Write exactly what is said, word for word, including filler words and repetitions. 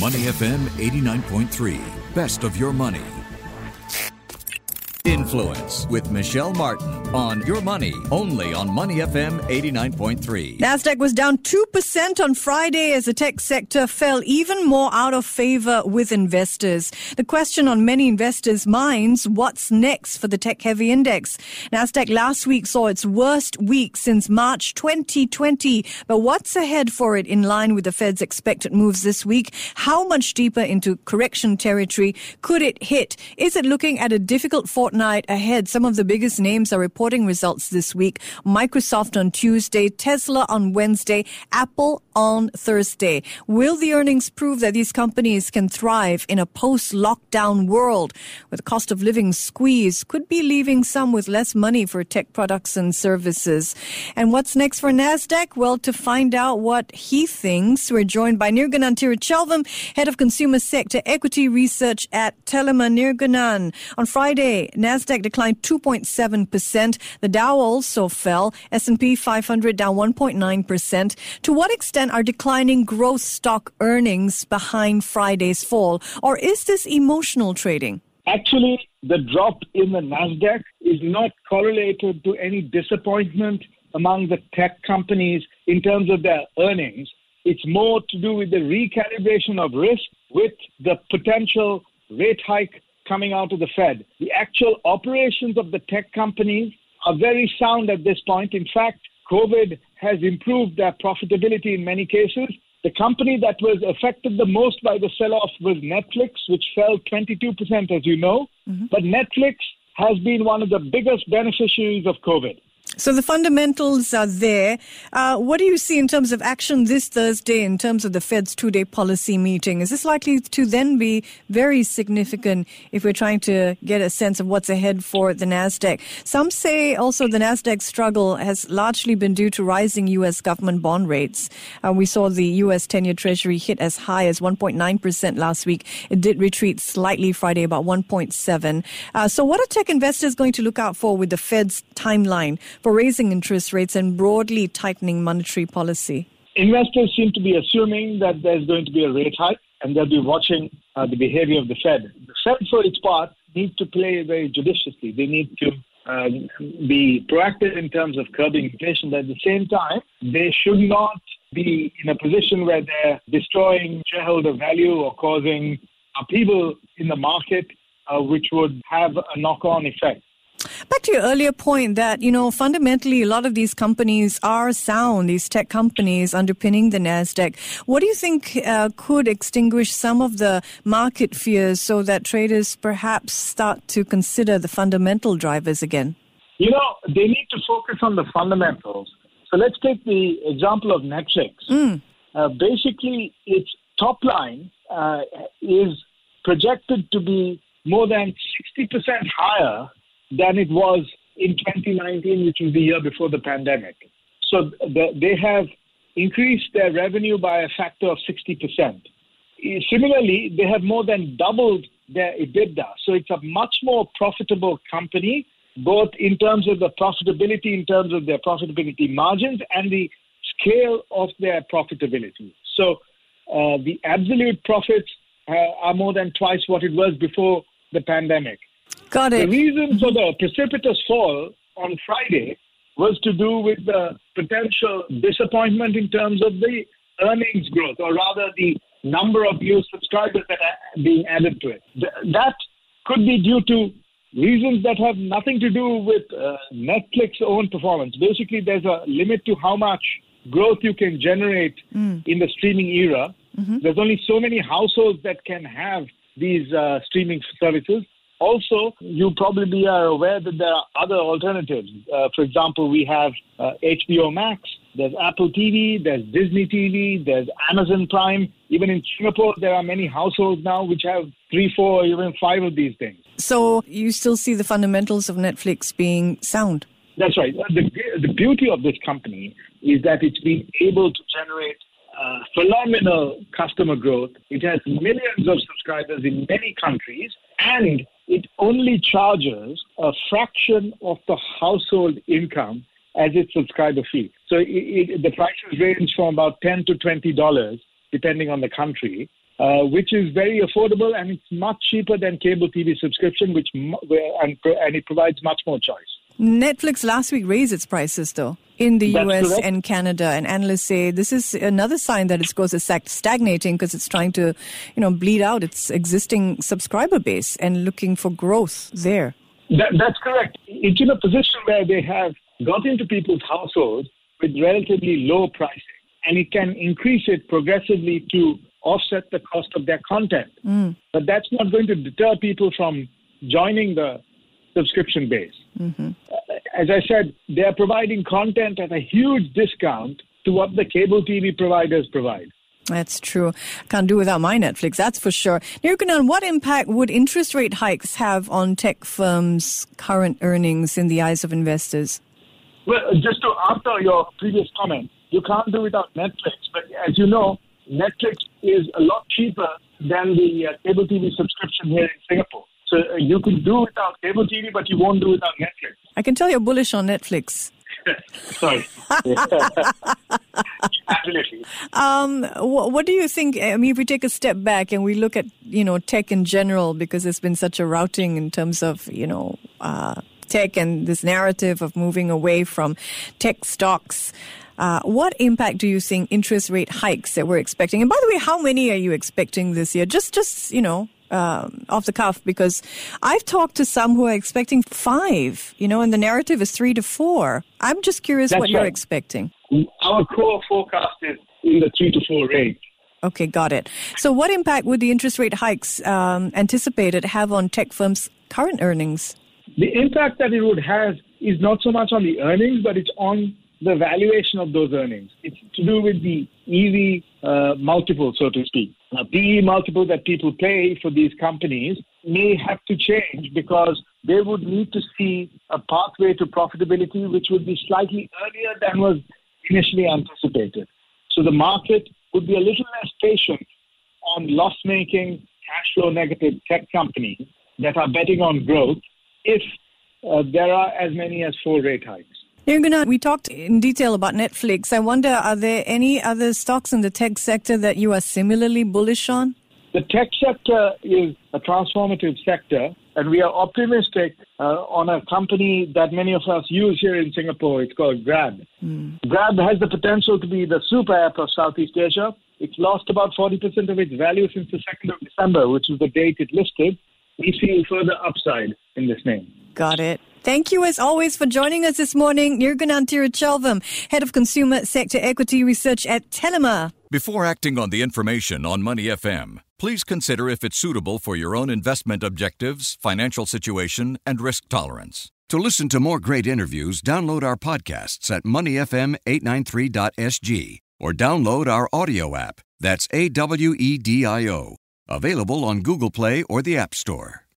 Money F M eighty-nine point three. Best of your money. Influence with Michelle Martin on Your Money, only on Money F M eighty-nine point three. Nasdaq was down two percent on Friday as the tech sector fell even more out of favor with investors. The question on many investors' minds, what's next for the tech-heavy index? Nasdaq last week saw its worst week since March twenty twenty. But what's ahead for it in line with the Fed's expected moves this week? How much deeper into correction territory could it hit? Is it looking at a difficult fortnight ahead? Some of the biggest names are reporting results this week. Microsoft on Tuesday, Tesla on Wednesday, Apple on Thursday. Will the earnings prove that these companies can thrive in a post-lockdown world with the cost of living squeeze could be leaving some with less money for tech products and services? And what's next for Nasdaq? Well, to find out what he thinks, we're joined by Nirgunan Tirachelvam, Head of Consumer Sector Equity Research at Telema. Nirgunan. On Friday, Nasdaq declined two point seven percent. The Dow also fell. S and P five hundred down one point nine percent. To what extent are declining growth stock earnings behind Friday's fall? Or is this emotional trading? Actually, the drop in the Nasdaq is not correlated to any disappointment among the tech companies in terms of their earnings. It's more to do with the recalibration of risk with the potential rate hike coming out of the Fed. The actual operations of the tech companies are very sound at this point. In fact, COVID has improved their profitability in many cases. The company that was affected the most by the sell-off was Netflix, which fell twenty-two percent, as you know. Mm-hmm. But Netflix has been one of the biggest beneficiaries of COVID. So the fundamentals are there. Uh, what do you see in terms of action this Thursday in terms of the Fed's two-day policy meeting? Is this likely to then be very significant if we're trying to get a sense of what's ahead for the Nasdaq? Some say also the Nasdaq struggle has largely been due to rising U S government bond rates. Uh, we saw the U S ten-year Treasury hit as high as one point nine percent last week. It did retreat slightly Friday, about one point seven. Uh, so what are tech investors going to look out for with the Fed's timeline for raising interest rates and broadly tightening monetary policy? Investors seem to be assuming that there's going to be a rate hike and they'll be watching uh, the behavior of the Fed. The Fed, for its part, needs to play very judiciously. They need to uh, be proactive in terms of curbing inflation, but at the same time, they should not be in a position where they're destroying shareholder value or causing upheaval in the market, uh, which would have a knock-on effect. Back to your earlier point that, you know, fundamentally a lot of these companies are sound, these tech companies underpinning the Nasdaq. What do you think uh, could extinguish some of the market fears so that traders perhaps start to consider the fundamental drivers again? You know, they need to focus on the fundamentals. So let's take the example of Netflix. Mm. Uh, basically, its top line uh, is projected to be more than sixty percent higher than it was in twenty nineteen, which was the year before the pandemic. So the, they have increased their revenue by a factor of sixty percent. Similarly, they have more than doubled their EBITDA. So it's a much more profitable company, both in terms of the profitability, in terms of their profitability margins and the scale of their profitability. So uh, the absolute profits uh, are more than twice what it was before the pandemic. Got it. The reason for the precipitous fall on Friday was to do with the potential disappointment in terms of the earnings growth, or rather the number of new subscribers that are being added to it. That could be due to reasons that have nothing to do with uh, Netflix's own performance. Basically, there's a limit to how much growth you can generate mm. in the streaming era. Mm-hmm. There's only so many households that can have these uh, streaming services. Also, you probably are aware that there are other alternatives. Uh, for example, we have uh, H B O Max, there's Apple T V, there's Disney T V, there's Amazon Prime. Even in Singapore, there are many households now which have three, four, even five of these things. So you still see the fundamentals of Netflix being sound? That's right. The, the beauty of this company is that it's been able to generate uh, phenomenal customer growth. It has millions of subscribers in many countries, and it only charges a fraction of the household income as its subscriber fee. So it, it, the prices range from about ten to twenty dollars, depending on the country. uh, which is very affordable, and it's much cheaper than cable T V subscription, which where and, and it provides much more choice. Netflix last week raised its prices, though, in the That's U S correct. and Canada. And analysts say this is another sign that its growth is stagnating because it's trying to, you know, bleed out its existing subscriber base and looking for growth there. That, that's correct. It's in a position where they have got into people's households with relatively low pricing, and it can increase it progressively to offset the cost of their content. Mm. But that's not going to deter people from joining the subscription base. Mm-hmm. As I said, they are providing content at a huge discount to what the cable T V providers provide. That's true. Can't do without my Netflix, that's for sure. Nirgunan, what impact would interest rate hikes have on tech firms' current earnings in the eyes of investors? Well, just to answer your previous comment, you can't do without Netflix. But as you know, Netflix is a lot cheaper than the uh, cable T V subscription here in Singapore. So uh, you can do without cable T V, but you won't do without Netflix. I can tell you're bullish on Netflix. Sorry. Absolutely. Um, what, what do you think? I mean, if we take a step back and we look at, you know, tech in general, because there's been such a routing in terms of, you know, uh, tech and this narrative of moving away from tech stocks. Uh, what impact do you think interest rate hikes that we're expecting? And by the way, how many are you expecting this year? Just, just you know, um, off the cuff, because I've talked to some who are expecting five, you know, and the narrative is three to four. I'm just curious That's what you're right. expecting. Our core forecast is in the three to four range. Okay, got it. So what impact would the interest rate hikes um, anticipated have on tech firms' current earnings? The impact that it would have is not so much on the earnings, but it's on the valuation of those earnings. It's to do with the E V uh, multiple, so to speak. A P E multiple that people pay for these companies may have to change because they would need to see a pathway to profitability which would be slightly earlier than was initially anticipated. So the market would be a little less patient on loss-making, cash flow negative tech companies that are betting on growth if uh, there are as many as four rate hikes. Nirgunan, we talked in detail about Netflix. I wonder, are there any other stocks in the tech sector that you are similarly bullish on? The tech sector is a transformative sector, and we are optimistic uh, on a company that many of us use here in Singapore. It's called Grab. Mm. Grab has the potential to be the super app of Southeast Asia. It's lost about forty percent of its value since the second of December, which is the date it listed. We see further upside in this name. Got it. Thank you, as always, for joining us this morning. Nirgunan Tirachelvam, Head of Consumer Sector Equity Research at Telema. Before acting on the information on Money F M, please consider if it's suitable for your own investment objectives, financial situation, and risk tolerance. To listen to more great interviews, download our podcasts at money f m eight nine three dot s g or download our audio app. That's A W E D I O. Available on Google Play or the App Store.